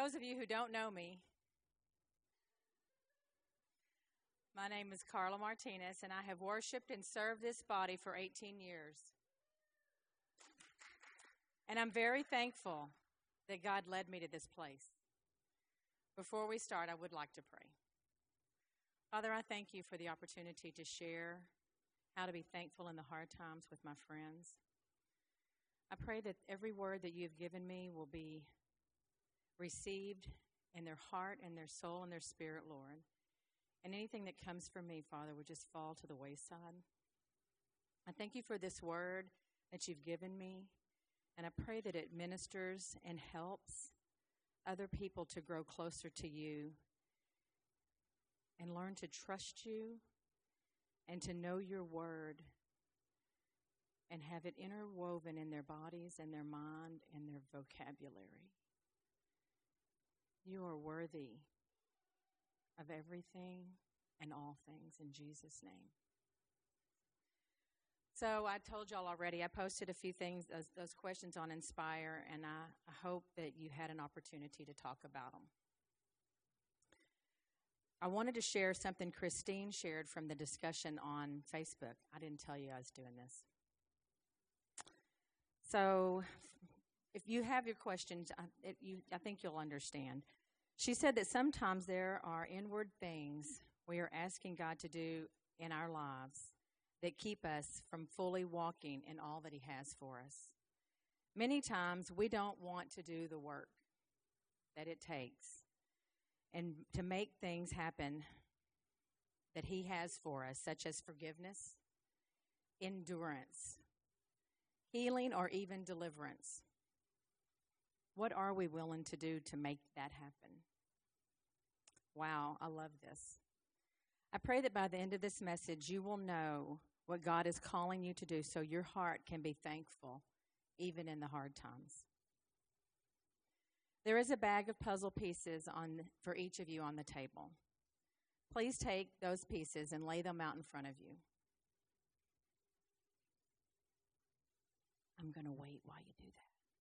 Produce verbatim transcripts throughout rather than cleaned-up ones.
those of you who don't know me, my name is Carla Martinez, and I have worshiped and served this body for eighteen years. And I'm very thankful that God led me to this place. Before we start, I would like to pray. Father, I thank you for the opportunity to share how to be thankful in the hard times with my friends. I pray that every word that you've given me will be received in their heart and their soul and their spirit, Lord. And anything that comes from me, Father, would just fall to the wayside. I thank you for this word that you've given me, and I pray that it ministers and helps other people to grow closer to you and learn to trust you and to know your word and have it interwoven in their bodies and their mind and their vocabulary. You are worthy of everything and all things in Jesus' name. So I told y'all already, I posted a few things, those, those questions on Inspire, and I, I hope that you had an opportunity to talk about them. I wanted to share something Christine shared from the discussion on Facebook. I didn't tell you I was doing this. So if you have your questions, I, it, you, I think you'll understand. She said that sometimes there are inward things we are asking God to do in our lives that keep us from fully walking in all that he has for us. Many times we don't want to do the work that it takes and to make things happen that he has for us, such as forgiveness, endurance, healing, or even deliverance. What are we willing to do to make that happen? Wow, I love this. I pray that by the end of this message, you will know what God is calling you to do so your heart can be thankful even in the hard times. There is a bag of puzzle pieces on for each of you on the table. Please take those pieces and lay them out in front of you. I'm going to wait while you do that.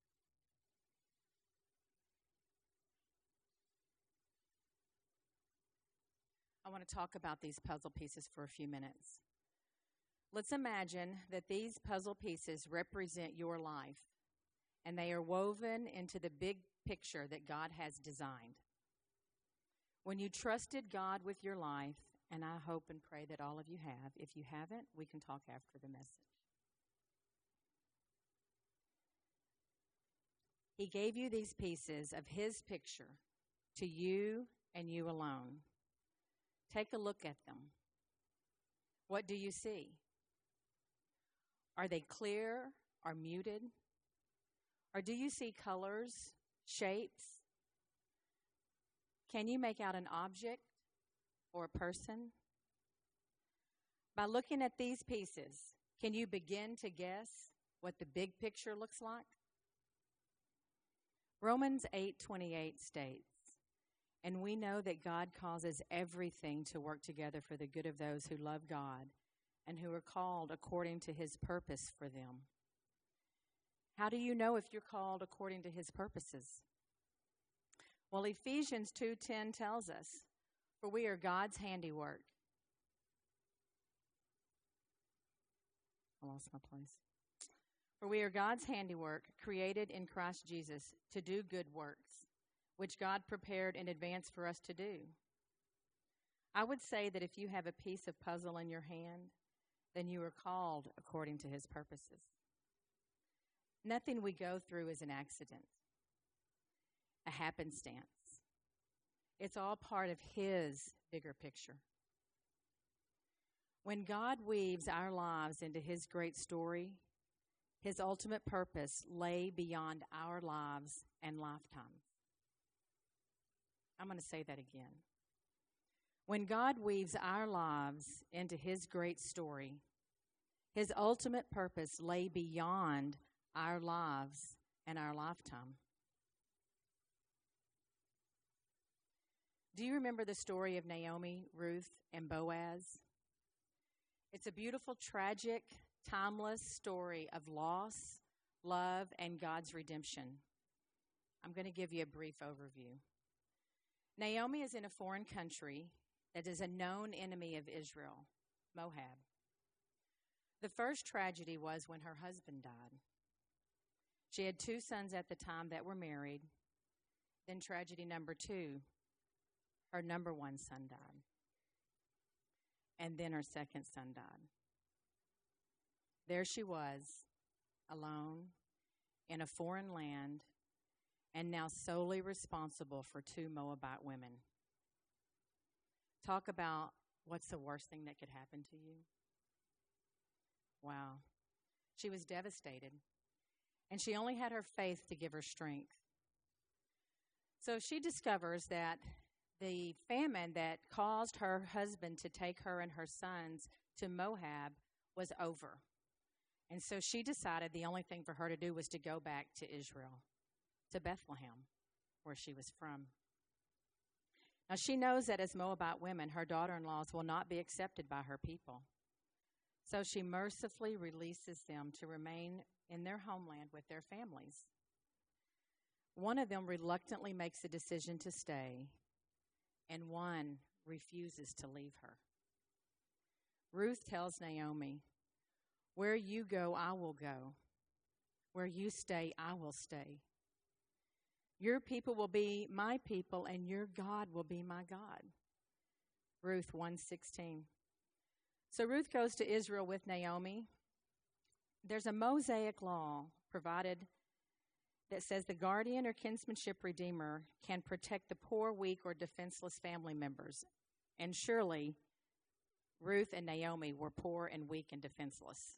I want to talk about these puzzle pieces for a few minutes. Let's imagine that these puzzle pieces represent your life, and they are woven into the big picture that God has designed. When you trusted God with your life, and I hope and pray that all of you have, if you haven't, we can talk after the message. He gave you these pieces of his picture to you and you alone. Take a look at them. What do you see? Are they clear or muted? Or do you see colors, shapes? Can you make out an object or a person? By looking at these pieces, can you begin to guess what the big picture looks like? Romans eight twenty-eight states, "And we know that God causes everything to work together for the good of those who love God and who are called according to his purpose for them." How do you know if you're called according to his purposes? Well, Ephesians two ten tells us, "For we are God's handiwork." I lost my place. "For we are God's handiwork, created in Christ Jesus to do good works, which God prepared in advance for us to do." I would say that if you have a piece of puzzle in your hand, then you are called according to his purposes. Nothing we go through is an accident, a happenstance. It's all part of his bigger picture. When God weaves our lives into his great story, his ultimate purpose lay beyond our lives and lifetime. I'm going to say that again. When God weaves our lives into his great story, his ultimate purpose lay beyond our lives and our lifetime. Do you remember the story of Naomi, Ruth, and Boaz? It's a beautiful, tragic, timeless story of loss, love, and God's redemption. I'm going to give you a brief overview. Naomi is in a foreign country that is a known enemy of Israel, Moab. The first tragedy was when her husband died. She had two sons at the time that were married. Then tragedy number two, her number one son died. And then her second son died. There she was, alone, in a foreign land, and now solely responsible for two Moabite women. Talk about what's the worst thing that could happen to you. Wow. She was devastated, and she only had her faith to give her strength. So she discovers that the famine that caused her husband to take her and her sons to Moab was over. And so she decided the only thing for her to do was to go back to Israel, to Bethlehem, where she was from. Now, she knows that as Moabite women, her daughter-in-laws will not be accepted by her people. So she mercifully releases them to remain in their homeland with their families. One of them reluctantly makes a decision to stay, and one refuses to leave her. Ruth tells Naomi, "Where you go, I will go. Where you stay, I will stay. Your people will be my people, and your God will be my God." Ruth one sixteen. So Ruth goes to Israel with Naomi. There's a Mosaic law provided that says the guardian or kinsmanship redeemer can protect the poor, weak, or defenseless family members. And surely Ruth and Naomi were poor and weak and defenseless.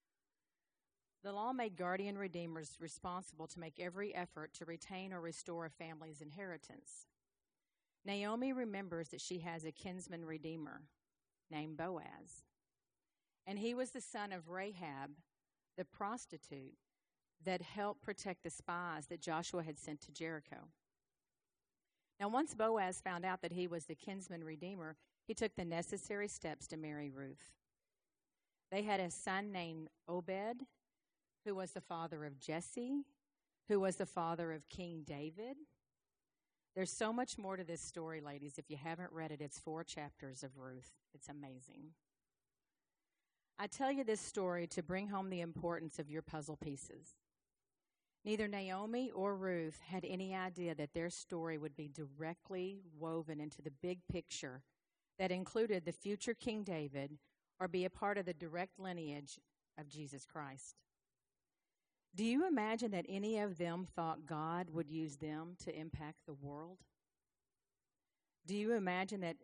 The law made guardian redeemers responsible to make every effort to retain or restore a family's inheritance. Naomi remembers that she has a kinsman redeemer named Boaz, and he was the son of Rahab, the prostitute, that helped protect the spies that Joshua had sent to Jericho. Now, once Boaz found out that he was the kinsman redeemer, he took the necessary steps to marry Ruth. They had a son named Obed, who was the father of Jesse, who was the father of King David. There's so much more to this story, ladies. If you haven't read it, it's four chapters of Ruth. It's amazing. I tell you this story to bring home the importance of your puzzle pieces. Neither Naomi or Ruth had any idea that their story would be directly woven into the big picture that included the future King David or be a part of the direct lineage of Jesus Christ. Do you imagine that any of them thought God would use them to impact the world? Do you imagine that,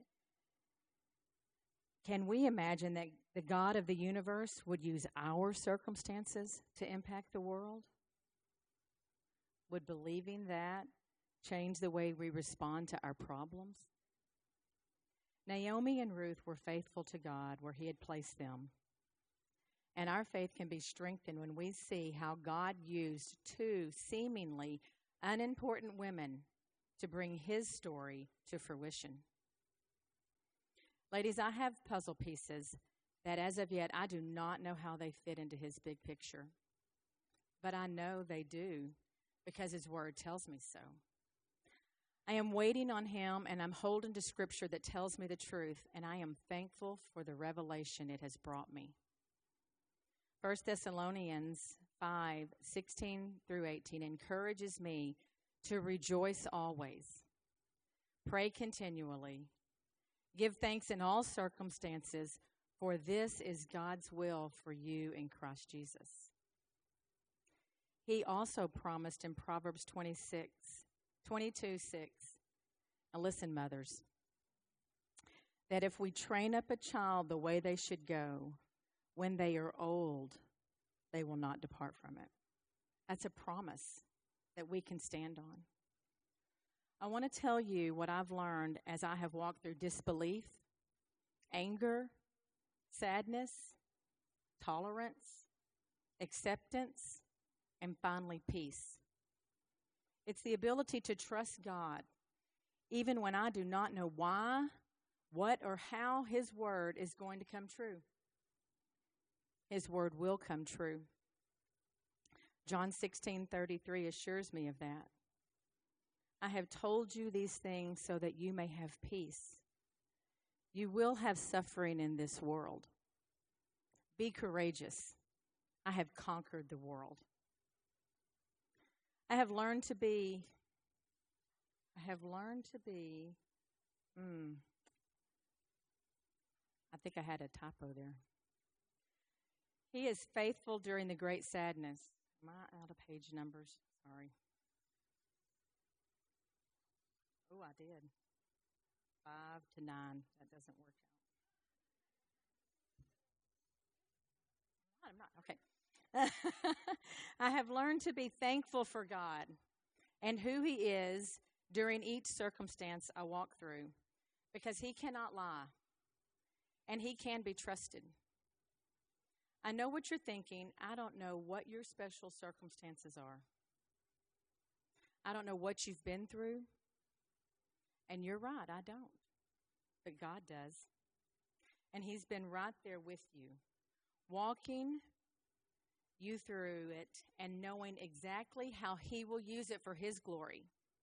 can we imagine that the God of the universe would use our circumstances to impact the world? Would believing that change the way we respond to our problems? Naomi and Ruth were faithful to God where He had placed them. And our faith can be strengthened when we see how God used two seemingly unimportant women to bring His story to fruition. Ladies, I have puzzle pieces that as of yet I do not know how they fit into His big picture. But I know they do because His Word tells me so. I am waiting on Him, and I'm holding to Scripture that tells me the truth, and I am thankful for the revelation it has brought me. First Thessalonians five sixteen through eighteen encourages me to rejoice always, pray continually, give thanks in all circumstances, for this is God's will for you in Christ Jesus. He also promised in Proverbs twenty-six, twenty-two six, now listen, mothers, that if we train up a child the way they should go, when they are old, they will not depart from it. That's a promise that we can stand on. I want to tell you what I've learned as I have walked through disbelief, anger, sadness, tolerance, acceptance, and finally peace. It's the ability to trust God, even when I do not know why, what, or how His Word is going to come true. His Word will come true. John sixteen thirty-three assures me of that. I have told you these things so that you may have peace. You will have suffering in this world. Be courageous. I have conquered the world. I have learned to be, I have learned to be, hmm, I think I had a typo there. He is faithful during the great sadness. Am I out of page numbers? Sorry. Oh, I did. Five to nine. That doesn't work out. I'm not. Okay. I have learned to be thankful for God and who He is during each circumstance I walk through, because He cannot lie and He can be trusted. I know what you're thinking. I don't know what your special circumstances are. I don't know what you've been through. And you're right, I don't. But God does. And He's been right there with you, walking you through it and knowing exactly how He will use it for His glory.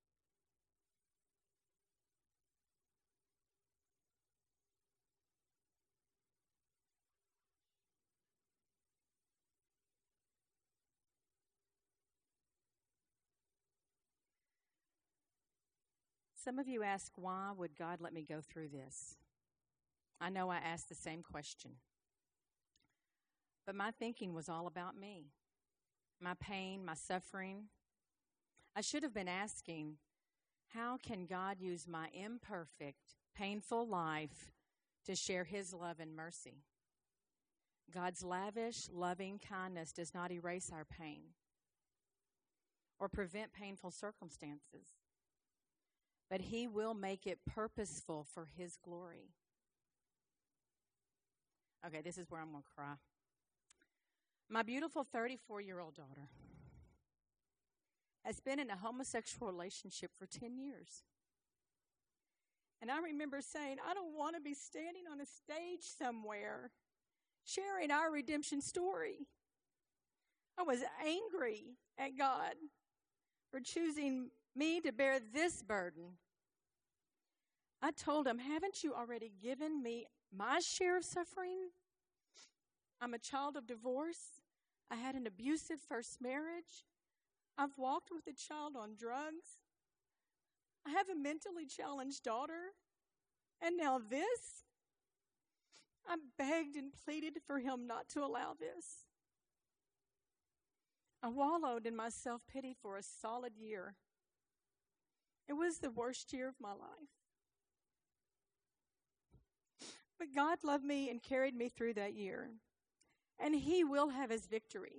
Some of you ask, why would God let me go through this? I know I asked the same question. But my thinking was all about me, my pain, my suffering. I should have been asking, how can God use my imperfect, painful life to share His love and mercy? God's lavish, loving kindness does not erase our pain or prevent painful circumstances, but He will make it purposeful for His glory. Okay, this is where I'm going to cry. My beautiful thirty-four-year-old daughter has been in a homosexual relationship for ten years. And I remember saying, I don't want to be standing on a stage somewhere sharing our redemption story. I was angry at God for choosing me to bear this burden. I told Him, haven't you already given me my share of suffering? I'm a child of divorce. I had an abusive first marriage. I've walked with a child on drugs. I have a mentally challenged daughter. And now this? I begged and pleaded for Him not to allow this. I wallowed in my self-pity for a solid year. It was the worst year of my life. But God loved me and carried me through that year. And He will have His victory.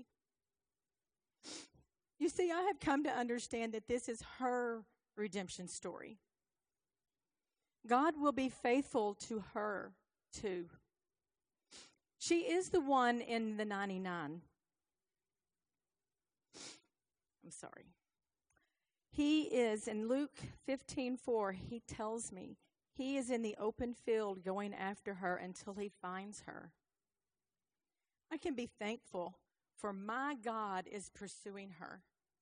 You see, I have come to understand that this is her redemption story. God will be faithful to her, too. She is the one in the ninety-nine. I'm sorry. He is, in Luke fifteen four, He tells me, He is in the open field going after her until He finds her. I can be thankful, for my God is pursuing her.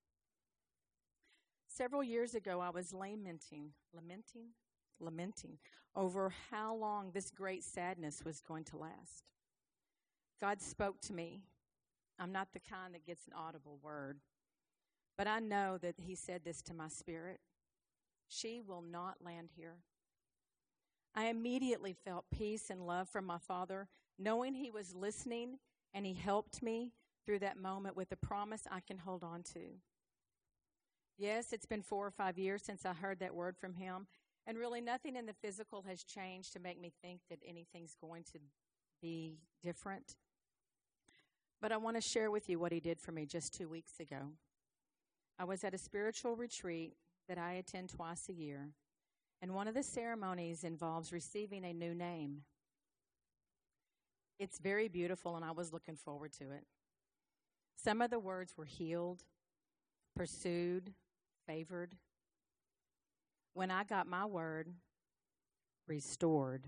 Several years ago, I was lamenting, lamenting, lamenting over how long this great sadness was going to last. God spoke to me. I'm not the kind that gets an audible word, but I know that He said this to my spirit. She will not land here. I immediately felt peace and love from my Father, knowing He was listening, and He helped me through that moment with a promise I can hold on to. Yes, it's been four or five years since I heard that word from Him, and really nothing in the physical has changed to make me think that anything's going to be different. But I want to share with you what He did for me just two weeks ago. I was at a spiritual retreat that I attend twice a year, and one of the ceremonies involves receiving a new name. It's very beautiful, and I was looking forward to it. Some of the words were healed, pursued, favored. When I got my word, restored,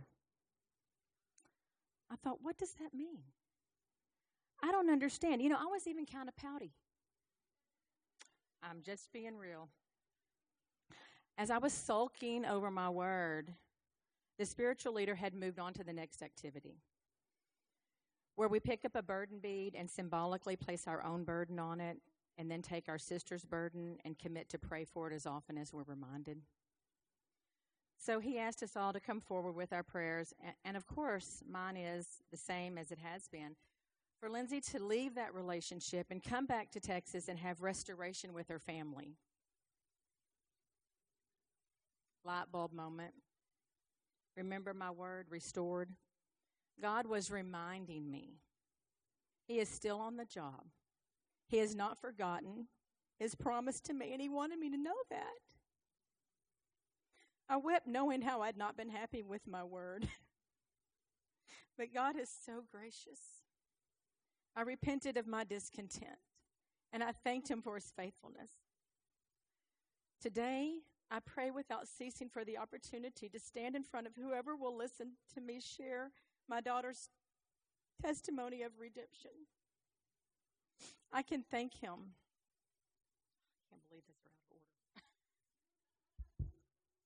I thought, what does that mean? I don't understand. You know, I was even kind of pouty. I'm just being real. As I was sulking over my word, the spiritual leader had moved on to the next activity, where we pick up a burden bead and symbolically place our own burden on it, and then take our sister's burden and commit to pray for it as often as we're reminded. So he asked us all to come forward with our prayers, and of course, mine is the same as it has been, for Lindsay to leave that relationship and come back to Texas and have restoration with her family. Light bulb moment. Remember my word, restored? God was reminding me He is still on the job. He has not forgotten His promise to me, and He wanted me to know that. I wept knowing how I'd not been happy with my word. But God is so gracious. I repented of my discontent, and I thanked Him for His faithfulness. Today, I pray without ceasing for the opportunity to stand in front of whoever will listen to me share my daughter's testimony of redemption. I can thank Him. I can't believe this, we're out of order.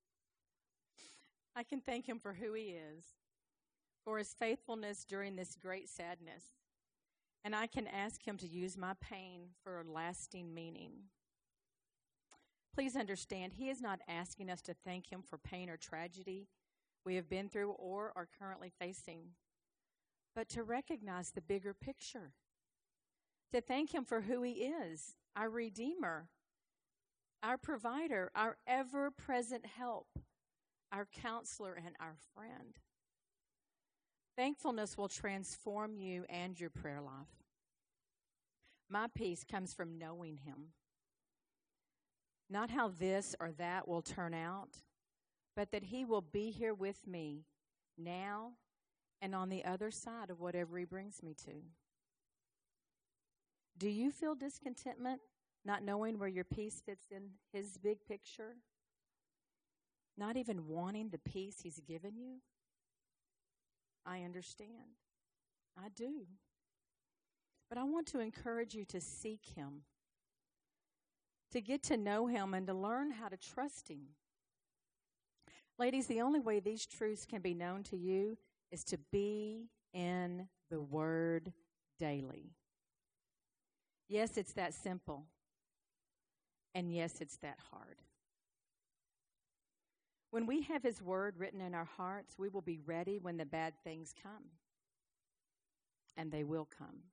I can thank Him for who He is, for His faithfulness during this great sadness. And I can ask Him to use my pain for a lasting meaning. Please understand, He is not asking us to thank Him for pain or tragedy we have been through or are currently facing, but to recognize the bigger picture. To thank Him for who He is, our Redeemer, our provider, our ever-present help, our counselor, and our friend. Thankfulness will transform you and your prayer life. My peace comes from knowing Him. Not how this or that will turn out, but that He will be here with me now and on the other side of whatever He brings me to. Do you feel discontentment, not knowing where your peace fits in His big picture? Not even wanting the peace He's given you? I understand. I do. But I want to encourage you to seek Him, to get to know Him and to learn how to trust Him. Ladies, the only way these truths can be known to you is to be in the Word daily. Yes, it's that simple. And yes, it's that hard. When we have His Word written in our hearts, we will be ready when the bad things come. And they will come.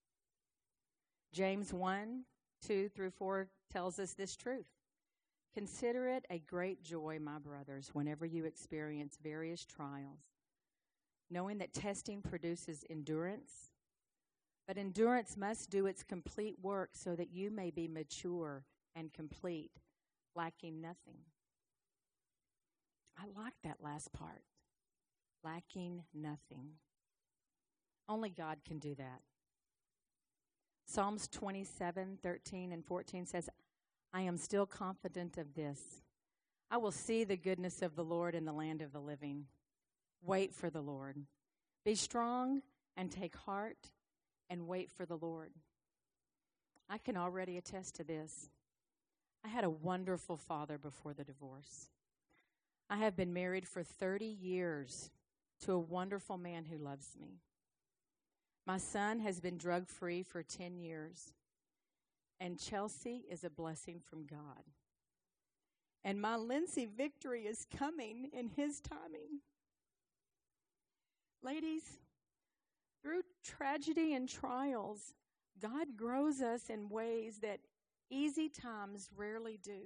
James one, two through four tells us this truth. Consider it a great joy, my brothers, whenever you experience various trials, knowing that testing produces endurance. But endurance must do its complete work so that you may be mature and complete, lacking nothing. I like that last part, lacking nothing. Only God can do that. Psalms twenty-seven, thirteen, and fourteen says, I am still confident of this. I will see the goodness of the Lord in the land of the living. Wait for the Lord. Be strong and take heart and wait for the Lord. I can already attest to this. I had a wonderful father before the divorce. I have been married for thirty years to a wonderful man who loves me. My son has been drug-free for ten years, and Chelsea is a blessing from God. And my Lindsay victory is coming in His timing. Ladies, through tragedy and trials, God grows us in ways that easy times rarely do.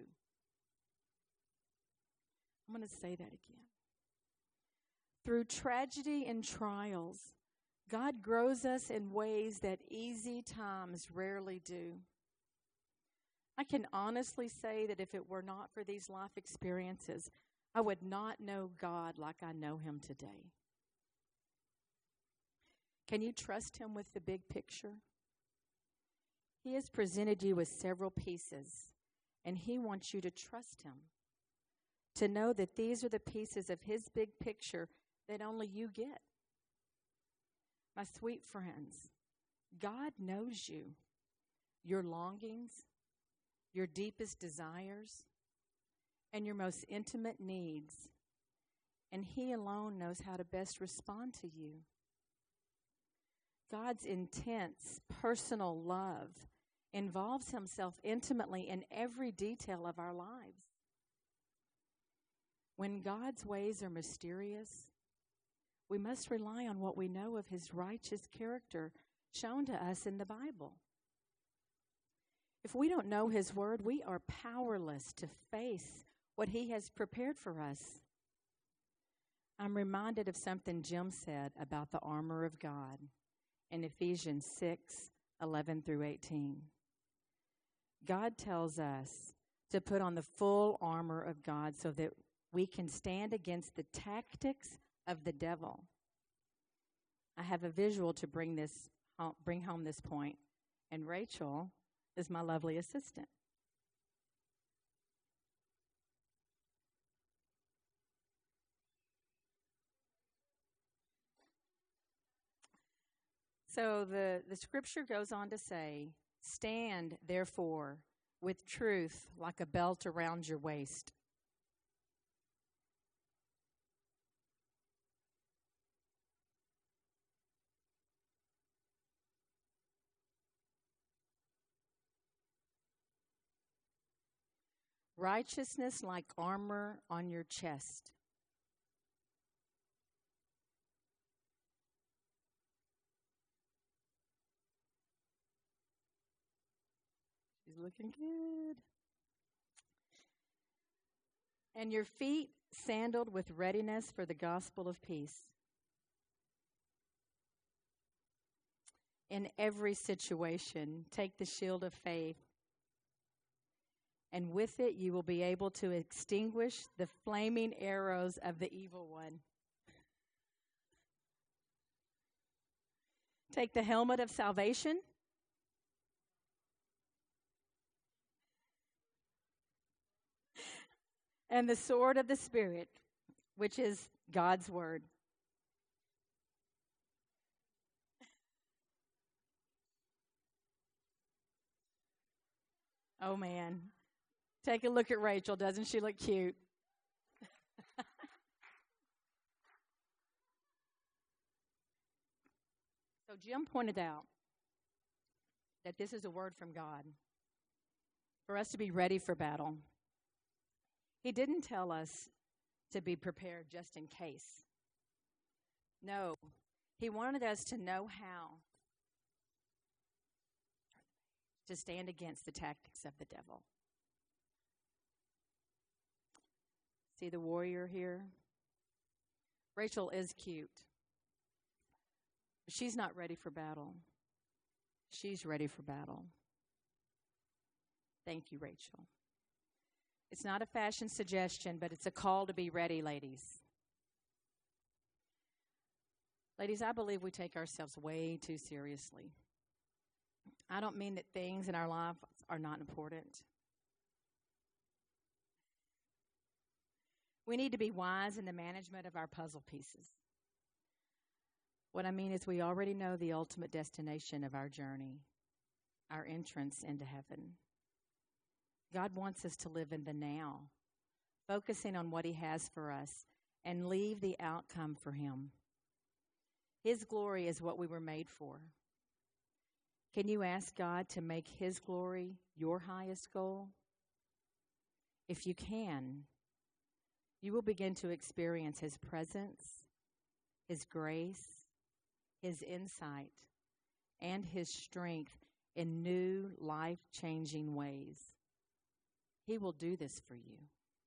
I'm going to say that again. Through tragedy and trials, God grows us in ways that easy times rarely do. I can honestly say that if it were not for these life experiences, I would not know God like I know Him today. Can you trust Him with the big picture? He has presented you with several pieces, and He wants you to trust Him, to know that these are the pieces of His big picture that only you get. My sweet friends, God knows you, your longings, your deepest desires, and your most intimate needs, and He alone knows how to best respond to you. God's intense, personal love involves Himself intimately in every detail of our lives. When God's ways are mysterious, we must rely on what we know of His righteous character shown to us in the Bible. If we don't know His word, we are powerless to face what He has prepared for us. I'm reminded of something Jim said about the armor of God in Ephesians six, eleven through eighteen. God tells us to put on the full armor of God so that we can stand against the tactics of the devil. I have a visual to bring this bring home this point, and Rachel is my lovely assistant. So the, the scripture goes on to say, "Stand, therefore, with truth like a belt around your waist." Righteousness like armor on your chest. She's looking good. And your feet sandaled with readiness for the gospel of peace. In every situation, take the shield of faith, and with it you will be able to extinguish the flaming arrows of the evil one. Take the helmet of salvation. And the sword of the Spirit, which is God's word. Oh, man. Take a look at Rachel. Doesn't she look cute? So Jim pointed out that this is a word from God for us to be ready for battle. He didn't tell us to be prepared just in case. No, He wanted us to know how to stand against the tactics of the devil. See the warrior here? Rachel is cute. But she's not ready for battle. She's ready for battle. Thank you, Rachel. It's not a fashion suggestion, but it's a call to be ready, ladies. Ladies, I believe we take ourselves way too seriously. I don't mean that things in our life are not important. We need to be wise in the management of our puzzle pieces. What I mean is we already know the ultimate destination of our journey, our entrance into heaven. God wants us to live in the now, focusing on what He has for us, and leave the outcome for Him. His glory is what we were made for. Can you ask God to make His glory your highest goal? If you can, you will begin to experience His presence, His grace, His insight, and His strength in new, life-changing ways. He will do this for you.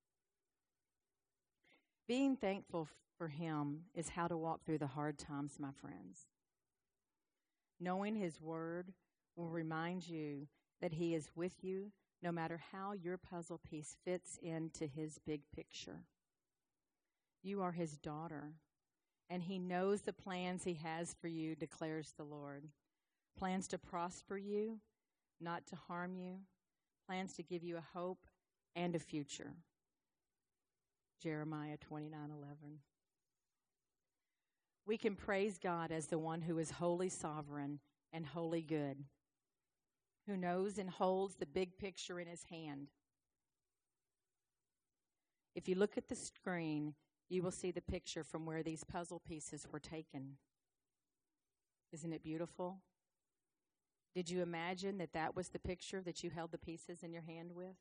Being thankful for Him is how to walk through the hard times, my friends. Knowing His word will remind you that He is with you no matter how your puzzle piece fits into His big picture. You are His daughter, and He knows the plans He has for you, declares the Lord. Plans to prosper you, not to harm you. Plans to give you a hope and a future. Jeremiah twenty-nine eleven. We can praise God as the one who is wholly sovereign and wholly good, who knows and holds the big picture in His hand. If you look at the screen, you will see the picture from where these puzzle pieces were taken. Isn't it beautiful? Did you imagine that that was the picture that you held the pieces in your hand with?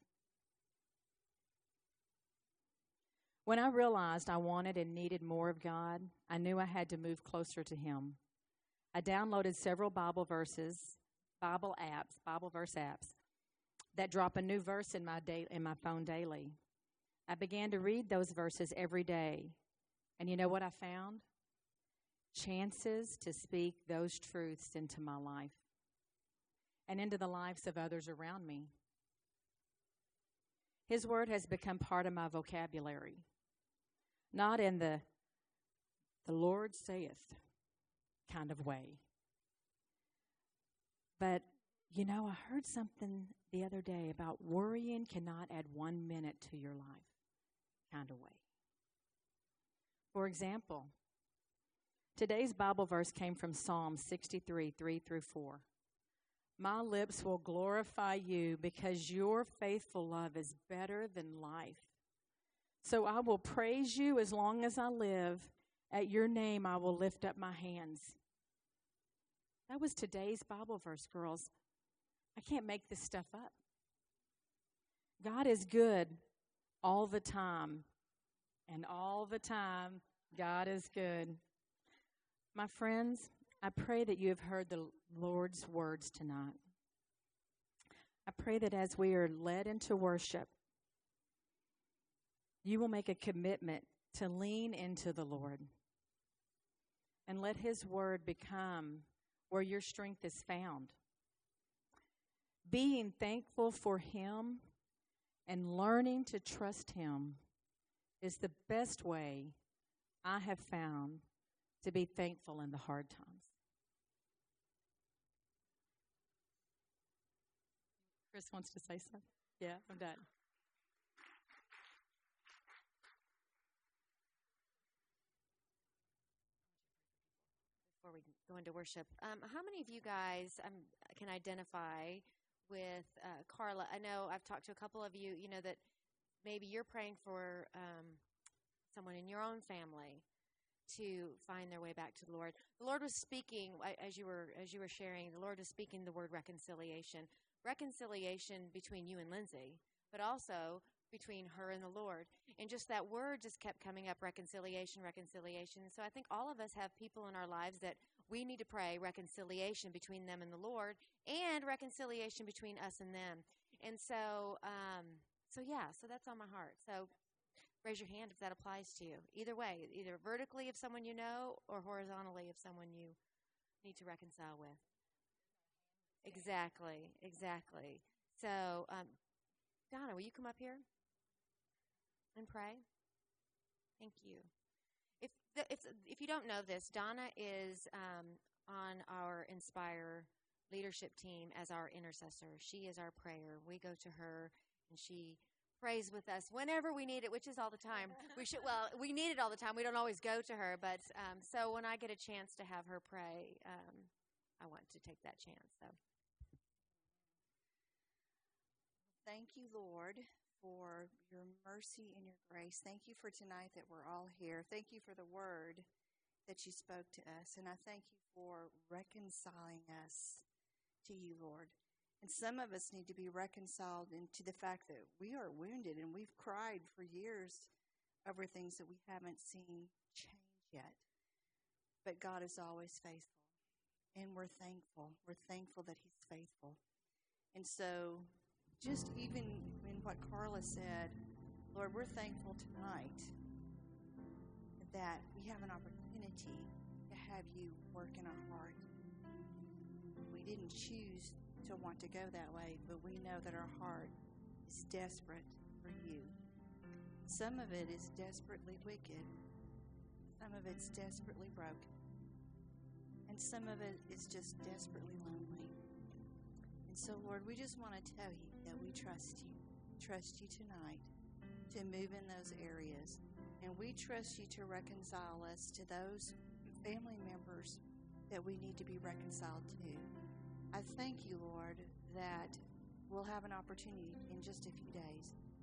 When I realized I wanted and needed more of God, I knew I had to move closer to Him. I downloaded several Bible verses, Bible apps, Bible verse apps that drop a new verse in my day, in my phone daily. I began to read those verses every day. And you know what I found? Chances to speak those truths into my life and into the lives of others around me. His word has become part of my vocabulary, not in the the Lord saith kind of way. But, you know, I heard something the other day about worrying cannot add one minute to your life kind of way. For example, today's Bible verse came from Psalm sixty-three, three through four. My lips will glorify you because your faithful love is better than life. So I will praise you as long as I live. At your name I will lift up my hands. That was today's Bible verse, girls. I can't make this stuff up. God is good all the time. And all the time, God is good. My friends, I pray that you have heard the Lord's words tonight. I pray that as we are led into worship, you will make a commitment to lean into the Lord and let His word become where your strength is found. Being thankful for Him and learning to trust Him is the best way I have found to be thankful in the hard times. Chris wants to say something. Yeah, I'm done. Before we go into worship, um, how many of you guys um, can identify with uh, Carla? I know I've talked to a couple of you, you know, that maybe you're praying for um, someone in your own family to find their way back to the Lord. The Lord was speaking, as you were as you were sharing, the Lord was speaking the word reconciliation. Reconciliation between you and Lindsay, but also between her and the Lord. And just that word just kept coming up, reconciliation, reconciliation. So I think all of us have people in our lives that we need to pray reconciliation between them and the Lord, and reconciliation between us and them. And so, um, so yeah, so that's on my heart. So raise your hand if that applies to you. Either way, either vertically of someone you know or horizontally of someone you need to reconcile with. Exactly, exactly. So, um, Donna, will you come up here and pray? Thank you. If the, if if you don't know this, Donna is um, on our Inspire leadership team as our intercessor. She is our prayer. We go to her, and she prays with us whenever we need it, which is all the time. We should well, we need it all the time. We don't always go to her, but um, so when I get a chance to have her pray, um, I want to take that chance. So. Thank you, Lord, for your mercy and your grace. Thank you for tonight that we're all here. Thank you for the word that you spoke to us. And I thank you for reconciling us to you, Lord. And some of us need to be reconciled into the fact that we are wounded and we've cried for years over things that we haven't seen change yet. But God is always faithful. And we're thankful. We're thankful that He's faithful. And so just even in what Carla said, Lord, we're thankful tonight that we have an opportunity to have you work in our heart. We didn't choose to want to go that way, but we know that our heart is desperate for you. Some of it is desperately wicked. Some of it's desperately broken. And some of it is just desperately lonely. And so, Lord, we just want to tell you that we trust you. Trust you tonight to move in those areas. And we trust you to reconcile us to those family members that we need to be reconciled to. I thank you, Lord, that we'll have an opportunity in just a few days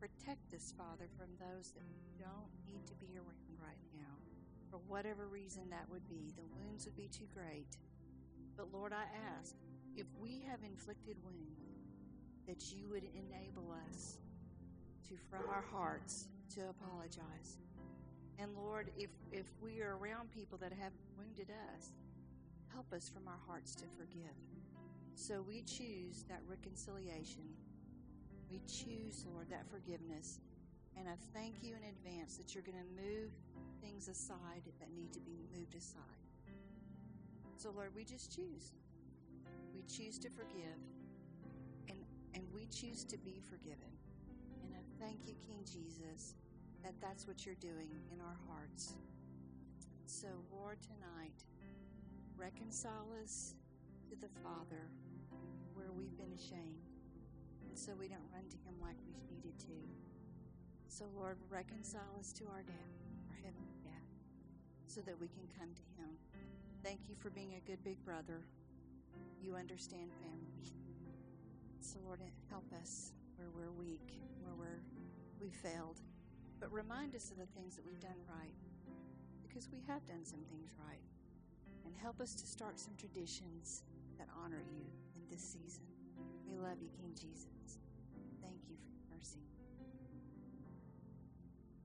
Protect us, Father, from those that we don't need to be around right now. For whatever reason that would be. The wounds would be too great. But Lord, I ask, if we have inflicted wounds, that you would enable us to, from our hearts, to apologize. And Lord, if, if we are around people that have wounded us, help us from our hearts to forgive. So we choose that reconciliation. We choose, Lord, that forgiveness. And I thank you in advance that you're going to move things aside that need to be moved aside. So, Lord, we just choose. We choose to forgive. And, and we choose to be forgiven. And I thank you, King Jesus, that that's what you're doing in our hearts. So, Lord, tonight, reconcile us to the Father where we've been ashamed, and so we don't run to him like we needed to. So, Lord, reconcile us to our dad, our heavenly dad, so that we can come to him. Thank you for being a good big brother. You understand family. So, Lord, help us where we're weak, where we're, we failed. But remind us of the things that we've done right, because we have done some things right. And help us to start some traditions that honor you in this season. We love you, King Jesus. Thank you for your mercy.